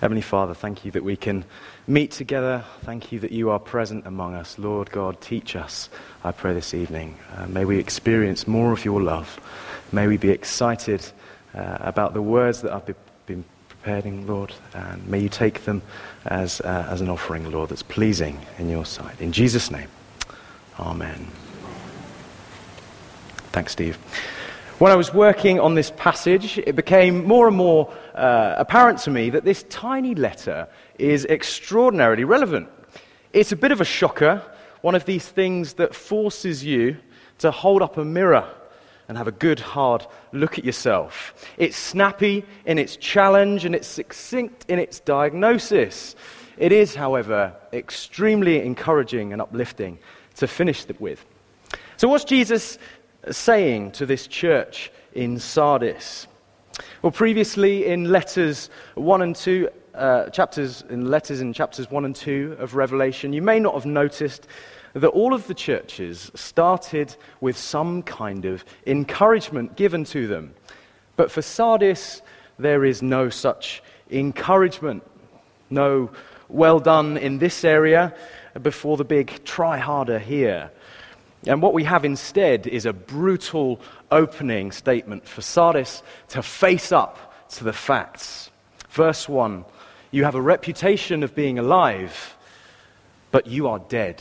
Heavenly Father, thank you that we can meet together. Thank you that you are present among us. Lord God, teach us, I pray this evening. May we experience more of your love. May we be excited about the words that I've been preparing, Lord. And may you take them as an offering, Lord, that's pleasing in your sight. In Jesus' name, amen. Thanks, Steve. When I was working on this passage, it became more and more apparent to me that this tiny letter is extraordinarily relevant. It's a bit of a shocker, one of these things that forces you to hold up a mirror and have a good, hard look at yourself. It's snappy in its challenge and it's succinct in its diagnosis. It is, however, extremely encouraging and uplifting to finish with. So what's Jesus saying to this church in Sardis? Well, previously in chapters 1 and 2 of Revelation, you may not have noticed that all of the churches started with some kind of encouragement given to them. But for Sardis, there is no such encouragement. No, well done in this area before the big try harder here. And what we have instead is a brutal opening statement for Sardis to face up to the facts. Verse 1, you have a reputation of being alive, but you are dead.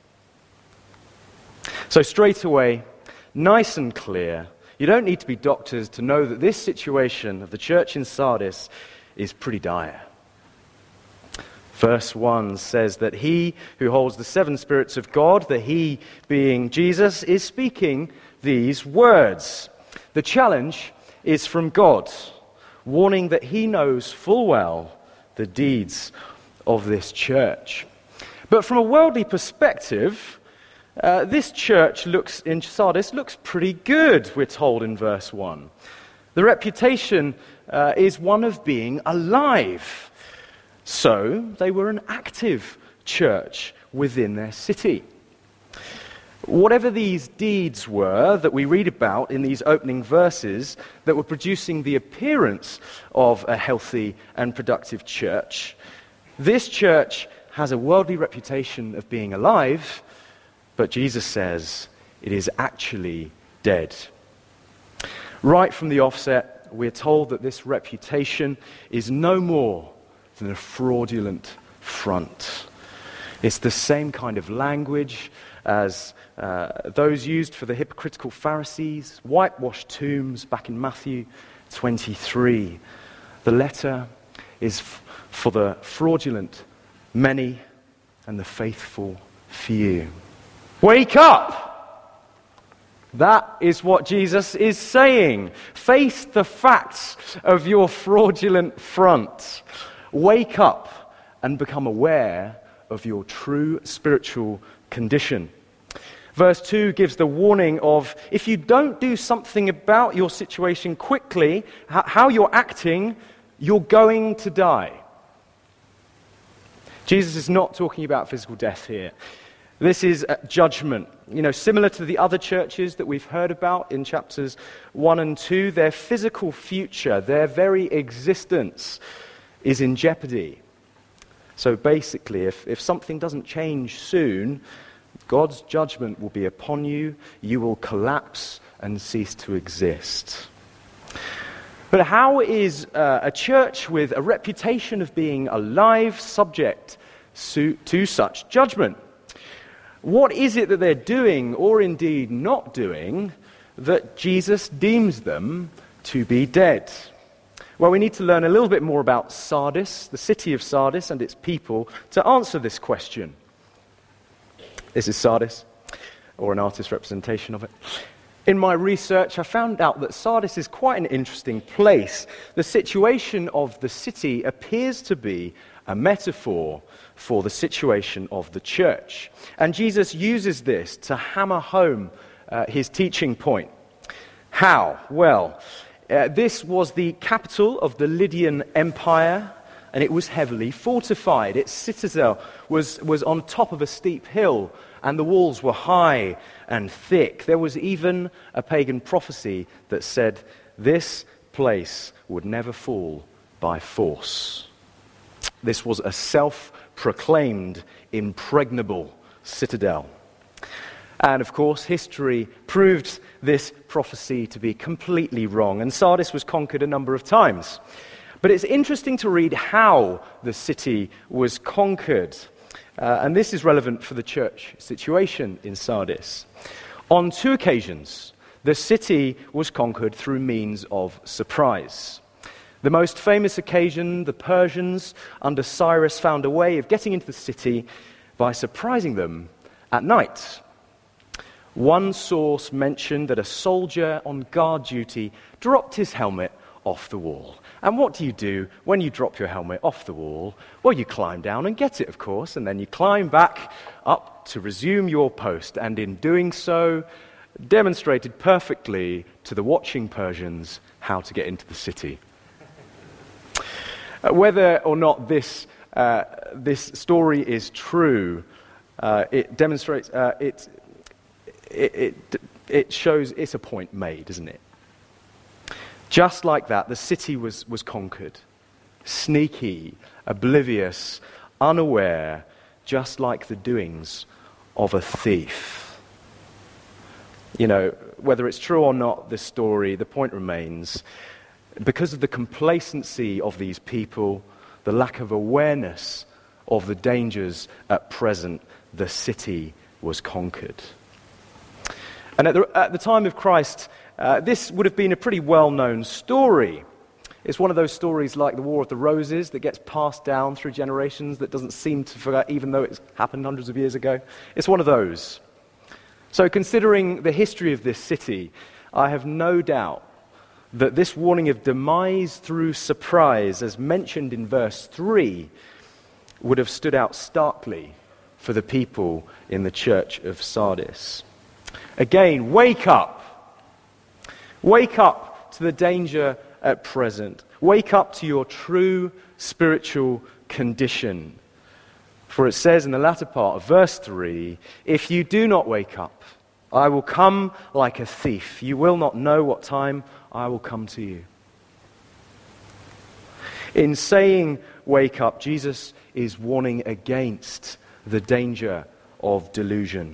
So straight away, nice and clear, you don't need to be doctors to know that this situation of the church in Sardis is pretty dire. Verse 1 says that he who holds the seven spirits of God, the he being Jesus, is speaking these words. The challenge is from God, warning that he knows full well the deeds of this church. But from a worldly perspective, this church in Sardis looks pretty good, we're told in verse 1. The reputation is one of being alive. So they were an active church within their city. Whatever these deeds were that we read about in these opening verses that were producing the appearance of a healthy and productive church, this church has a worldly reputation of being alive, but Jesus says it is actually dead. Right from the offset, we're told that this reputation is no more than a fraudulent front. It's the same kind of language as those used for the hypocritical Pharisees, whitewashed tombs back in Matthew 23. The letter is for the fraudulent many and the faithful few. Wake up! That is what Jesus is saying. Face the facts of your fraudulent front. Wake up and become aware of your true spiritual condition. Verse 2 gives the warning of if you don't do something about your situation quickly, how you're acting, you're going to die. Jesus is not talking about physical death here. This is judgment. Similar to the other churches that we've heard about in chapters 1 and 2, their physical future, their very existence is in jeopardy. So basically, if something doesn't change soon, God's judgment will be upon you. You will collapse and cease to exist. But how is a church with a reputation of being alive subject to such judgment? What is it that they're doing, or indeed not doing, that Jesus deems them to be dead? Well, we need to learn a little bit more about Sardis, the city of Sardis and its people, to answer this question. This is Sardis, or an artist's representation of it. In my research, I found out that Sardis is quite an interesting place. The situation of the city appears to be a metaphor for the situation of the church. And Jesus uses this to hammer home his teaching point. How? Well, this was the capital of the Lydian Empire, and it was heavily fortified. Its citadel was on top of a steep hill, and the walls were high and thick. There was even a pagan prophecy that said this place would never fall by force. This was a self-proclaimed, impregnable citadel. And of course, history proved this prophecy to be completely wrong, and Sardis was conquered a number of times. But it's interesting to read how the city was conquered, and this is relevant for the church situation in Sardis. On 2 occasions, the city was conquered through means of surprise. The most famous occasion, the Persians under Cyrus found a way of getting into the city by surprising them at night. One source mentioned that a soldier on guard duty dropped his helmet off the wall. And what do you do when you drop your helmet off the wall? Well, you climb down and get it, of course, and then you climb back up to resume your post, and in doing so, demonstrated perfectly to the watching Persians how to get into the city. Whether or not this story is true, it demonstrates it shows it's a point made, isn't it? Just like that, the city was conquered. Sneaky, oblivious, unaware, just like the doings of a thief. You know, whether it's true or not, this story, the point remains, because of the complacency of these people, the lack of awareness of the dangers at present, the city was conquered. And at the time of Christ, this would have been a pretty well-known story. It's one of those stories like the War of the Roses that gets passed down through generations that doesn't seem to forget, even though it's happened hundreds of years ago. It's one of those. So considering the history of this city, I have no doubt that this warning of demise through surprise, as mentioned in verse 3, would have stood out starkly for the people in the church of Sardis. Again, wake up. Wake up to the danger at present. Wake up to your true spiritual condition. For it says in the latter part of verse 3, if you do not wake up, I will come like a thief. You will not know what time I will come to you. In saying wake up, Jesus is warning against the danger of delusion.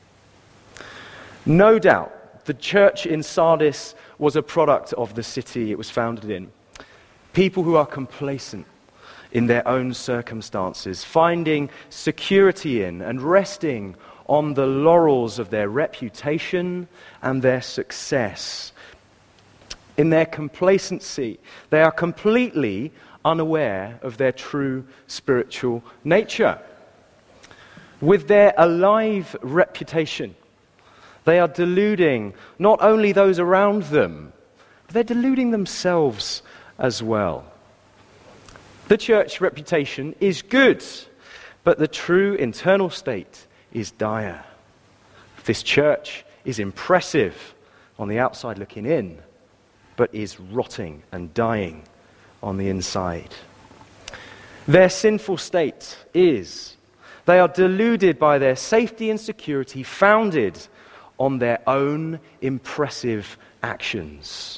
No doubt, the church in Sardis was a product of the city it was founded in. People who are complacent in their own circumstances, finding security in and resting on the laurels of their reputation and their success. In their complacency, they are completely unaware of their true spiritual nature. With their alive reputation, they are deluding not only those around them, but they're deluding themselves as well. The church reputation is good, but the true internal state is dire. This church is impressive on the outside looking in, but is rotting and dying on the inside. Their sinful state is they are deluded by their safety and security founded on their own impressive actions.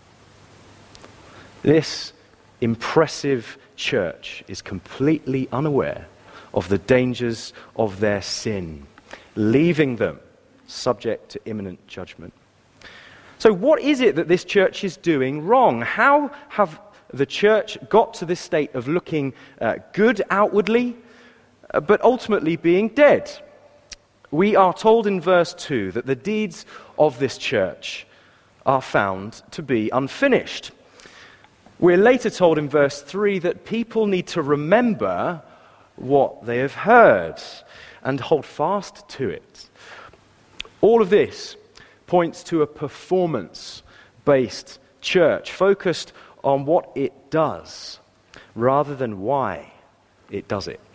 This impressive church is completely unaware of the dangers of their sin, leaving them subject to imminent judgment. So what is it that this church is doing wrong? How have the church got to this state of looking good outwardly, but ultimately being dead? We are told in verse 2 that the deeds of this church are found to be unfinished. We're later told in verse 3 that people need to remember what they have heard and hold fast to it. All of this points to a performance-based church focused on what it does rather than why it does it.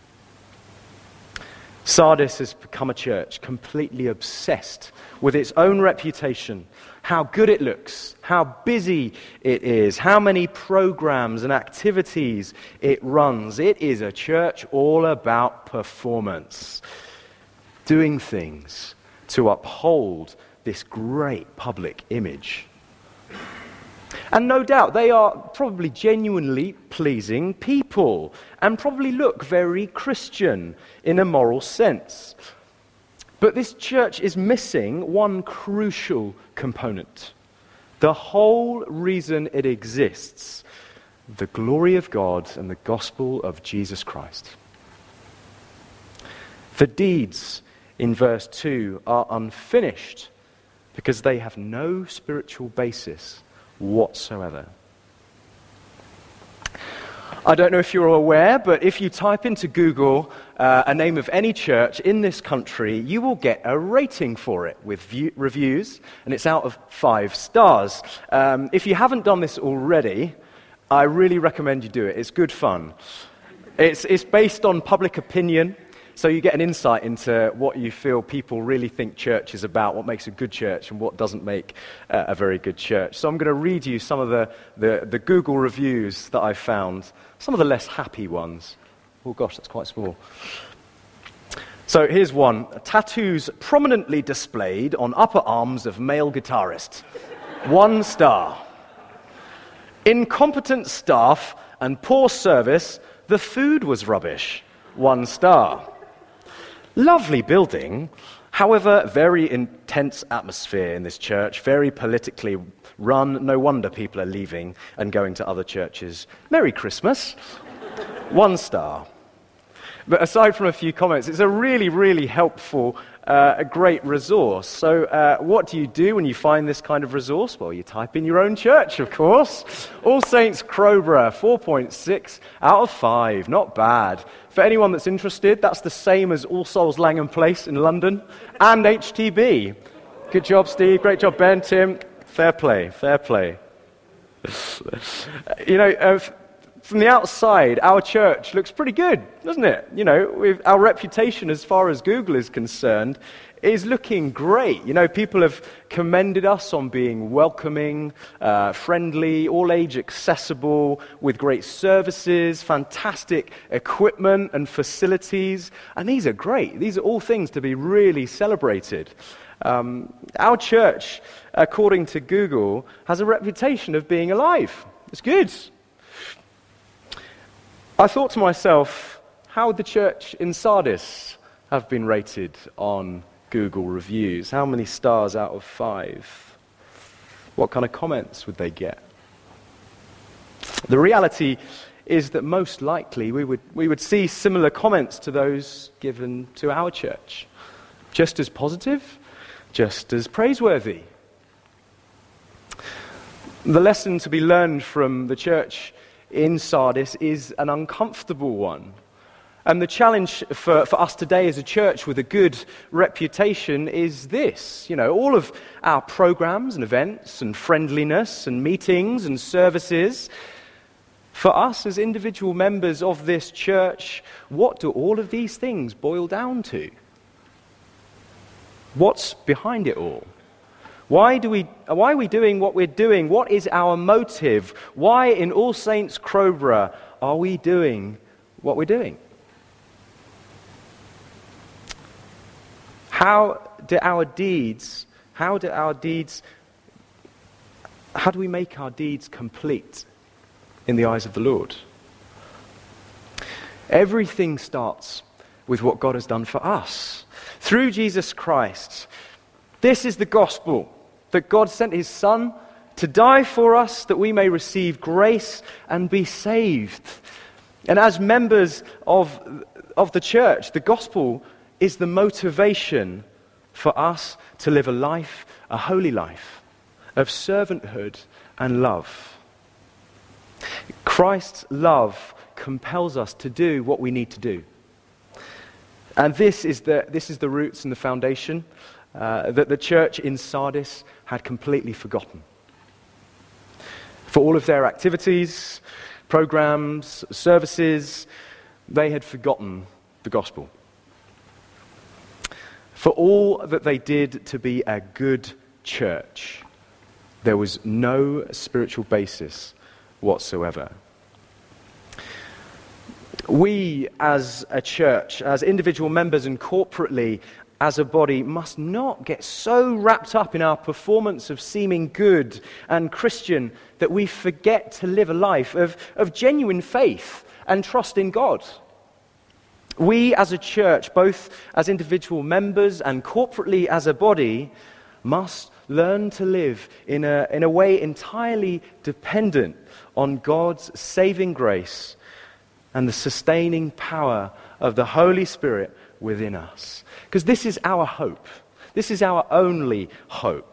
Sardis has become a church completely obsessed with its own reputation, how good it looks, how busy it is, how many programs and activities it runs. It is a church all about performance, doing things to uphold this great public image. And no doubt they are probably genuinely pleasing people and probably look very Christian in a moral sense. But this church is missing one crucial component. The whole reason it exists: the glory of God and the gospel of Jesus Christ. The deeds in verse 2 are unfinished because they have no spiritual basis whatsoever. I don't know if you're aware, but if you type into Google a name of any church in this country, you will get a rating for it with reviews, and it's out of 5 stars. If you haven't done this already, I really recommend you do it. It's good fun. It's based on public opinion, so you get an insight into what you feel people really think church is about, what makes a good church and what doesn't make a very good church. So I'm going to read you some of the Google reviews that I found, some of the less happy ones. Oh gosh, that's quite small. So here's one: tattoos prominently displayed on upper arms of male guitarist. 1 star. Incompetent staff and poor service. The food was rubbish. 1 star. Lovely building, however, very intense atmosphere in this church, very politically run. No wonder people are leaving and going to other churches. Merry Christmas. 1 star. But aside from a few comments, it's a really, really helpful, a great resource. So what do you do when you find this kind of resource? Well, you type in your own church, of course. All Saints Crowborough, 4.6 out of 5. Not bad. For anyone that's interested, that's the same as All Souls Langham Place in London and HTB. Good job, Steve. Great job, Ben, Tim. Fair play, fair play. From the outside, our church looks pretty good, doesn't it? Our reputation as far as Google is concerned is looking great. People have commended us on being welcoming, friendly, all-age accessible, with great services, fantastic equipment and facilities. And these are great. These are all things to be really celebrated. Our church, according to Google, has a reputation of being alive. It's good. I thought to myself, how would the church in Sardis have been rated on Google reviews? How many stars out of 5? What kind of comments would they get? The reality is that most likely we would see similar comments to those given to our church. Just as positive, just as praiseworthy. The lesson to be learned from the church in Sardis is an uncomfortable one. And the challenge for us today as a church with a good reputation is this. All of our programs and events and friendliness and meetings and services, for us as individual members of this church, what do all of these things boil down to? What's behind it all? Why are we doing what we're doing? What is our motive? Why in All Saints Crowborough are we doing what we're doing? How do we make our deeds complete in the eyes of the Lord? Everything starts with what God has done for us. Through Jesus Christ. This is the gospel, that God sent his Son to die for us that we may receive grace and be saved. And as members of the church, the gospel is the motivation for us to live a holy life of servanthood and love. Christ's love compels us to do what we need to do. And this is the roots and the foundation that the church in Sardis had completely forgotten. For all of their activities, programs, services, they had forgotten the gospel. For all that they did to be a good church, there was no spiritual basis whatsoever. We as a church, as individual members and corporately, as a body must not get so wrapped up in our performance of seeming good and Christian that we forget to live a life of genuine faith and trust in God. We as a church, both as individual members and corporately as a body, must learn to live in a way entirely dependent on God's saving grace and the sustaining power of the Holy Spirit within us. Because this is our hope. This is our only hope.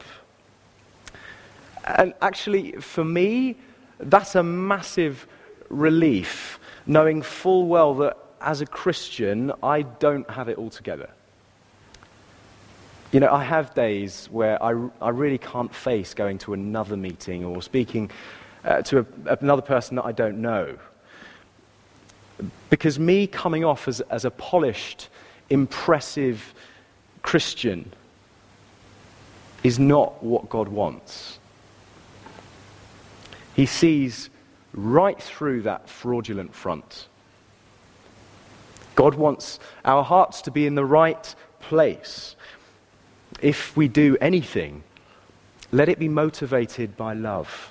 And actually, for me, that's a massive relief, knowing full well that as a Christian, I don't have it all together. You know, I have days where I really can't face going to another meeting or speaking to another person that I don't know. Because me coming off as a polished, impressive Christian is not what God wants. He sees right through that fraudulent front. God wants our hearts to be in the right place. If we do anything, let it be motivated by love.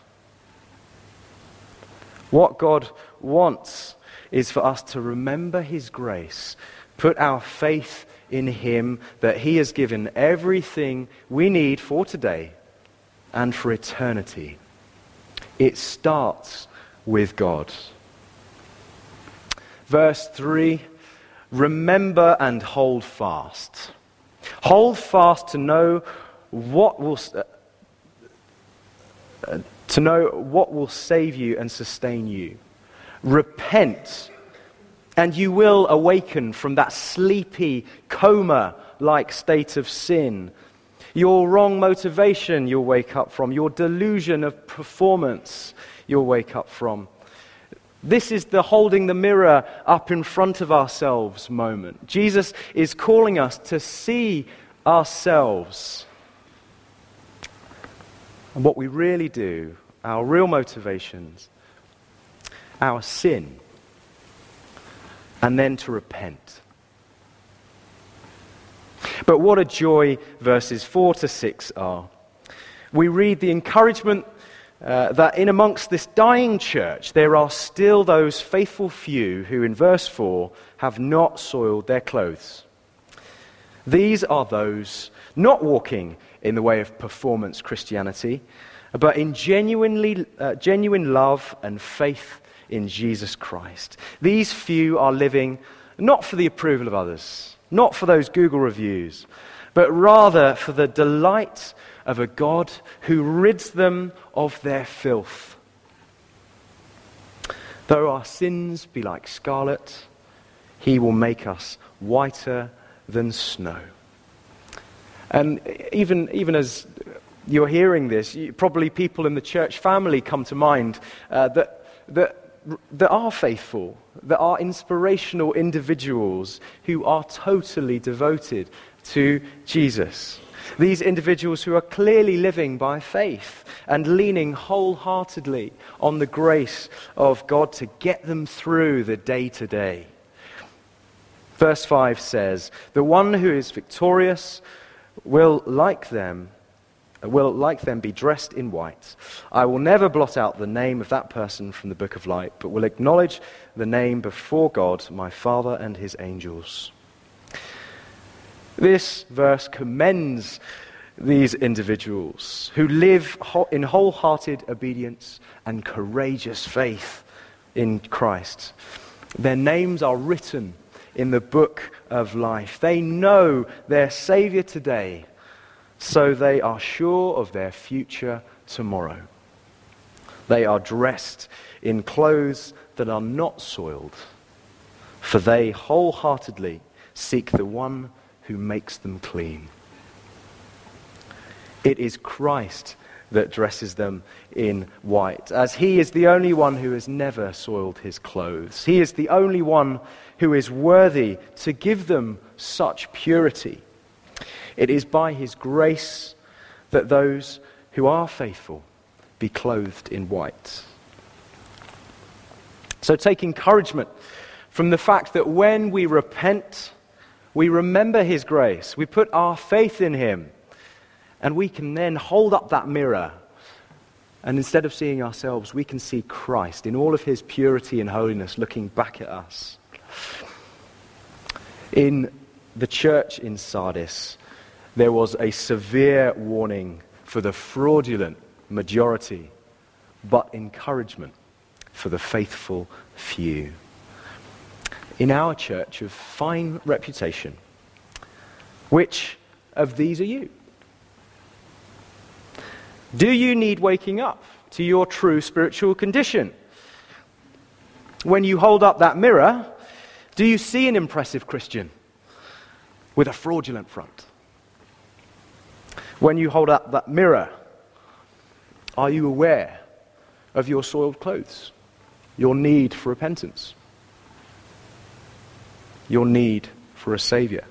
What God wants is for us to remember His grace, put our faith in Him, that He has given everything we need for today and for eternity. It starts with God. Verse 3, remember and hold fast. Hold fast to know what will save you and sustain you. Repent, and you will awaken from that sleepy, coma-like state of sin. Your wrong motivation you'll wake up from. Your delusion of performance you'll wake up from. This is the holding the mirror up in front of ourselves moment. Jesus is calling us to see ourselves and what we really do, our real motivations, our sin, and then to repent. But what a joy verses 4 to 6 are. We read the encouragement that in amongst this dying church there are still those faithful few who in verse 4 have not soiled their clothes. These are those not walking in the way of performance Christianity, but in genuine love and faith in Jesus Christ. These few are living not for the approval of others, not for those Google reviews, but rather for the delight of a God who rids them of their filth. Though our sins be like scarlet, He will make us whiter than snow. And even as you're hearing this, probably people in the church family come to mind that are faithful, that are inspirational individuals who are totally devoted to Jesus. These individuals who are clearly living by faith and leaning wholeheartedly on the grace of God to get them through the day-to-day. Verse 5 says, "The one who is victorious will like them be dressed in white. I will never blot out the name of that person from the book of life, but will acknowledge the name before God, my Father and His angels." This verse commends these individuals who live in wholehearted obedience and courageous faith in Christ. Their names are written in the book of life. They know their Savior today, so they are sure of their future tomorrow. They are dressed in clothes that are not soiled, for they wholeheartedly seek the one who makes them clean. It is Christ that dresses them in white, as He is the only one who has never soiled His clothes. He is the only one who is worthy to give them such purity. It is by His grace that those who are faithful be clothed in white. So take encouragement from the fact that when we repent, We remember his grace. We put our faith in him. And we can then hold up that mirror. And instead of seeing ourselves, we can see Christ in all of his purity and holiness looking back at us. In the church in Sardis, there was a severe warning for the fraudulent majority, but encouragement for the faithful few. In our church of fine reputation, which of these are you? Do you need waking up to your true spiritual condition? When you hold up that mirror, do you see an impressive Christian with a fraudulent front? When you hold up that mirror, are you aware of your soiled clothes, your need for repentance, your need for a Saviour?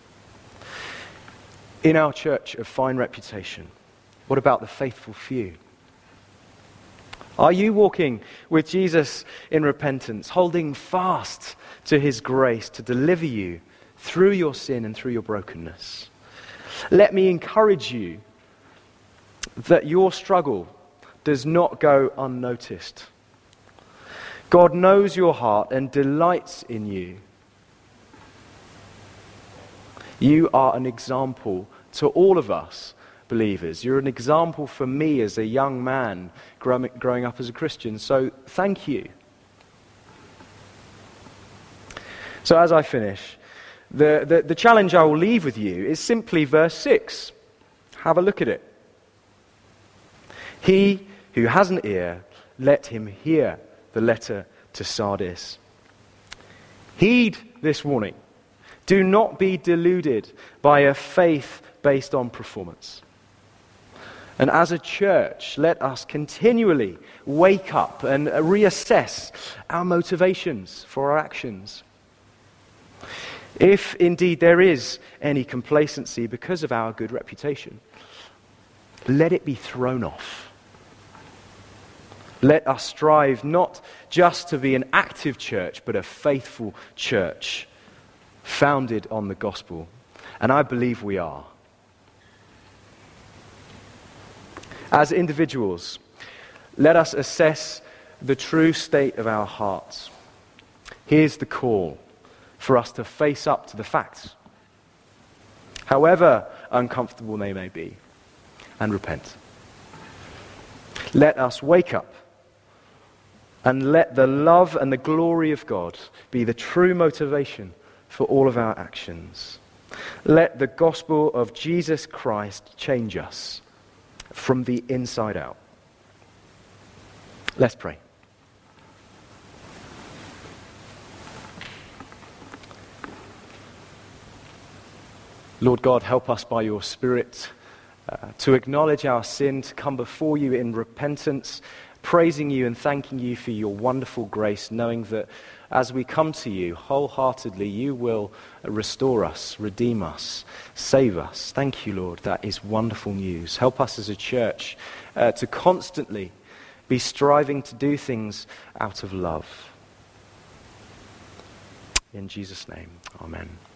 In our church of fine reputation, what about the faithful few? Are you walking with Jesus in repentance, holding fast to his grace to deliver you through your sin and through your brokenness? Let me encourage you that your struggle does not go unnoticed. God knows your heart and delights in you. You are an example to all of us believers. You're an example for me as a young man growing up as a Christian. So thank you. So as I finish, the challenge I will leave with you is simply verse 6. Have a look at it. He who has an ear, let him hear the letter to Sardis. Heed this warning. Do not be deluded by a faith based on performance. And as a church, let us continually wake up and reassess our motivations for our actions. If indeed there is any complacency because of our good reputation, let it be thrown off. Let us strive not just to be an active church, but a faithful church founded on the gospel. And I believe we are. As individuals, let us assess the true state of our hearts. Here's the call for us to face up to the facts, however uncomfortable they may be, and repent. Let us wake up and let the love and the glory of God be the true motivation for all of our actions. Let the gospel of Jesus Christ change us from the inside out. Let's pray. Lord God, help us by your Spirit to acknowledge our sin, to come before you in repentance, praising you and thanking you for your wonderful grace, knowing that as we come to you wholeheartedly, you will restore us, redeem us, save us. Thank you, Lord. That is wonderful news. Help us as a church to constantly be striving to do things out of love. In Jesus' name, amen.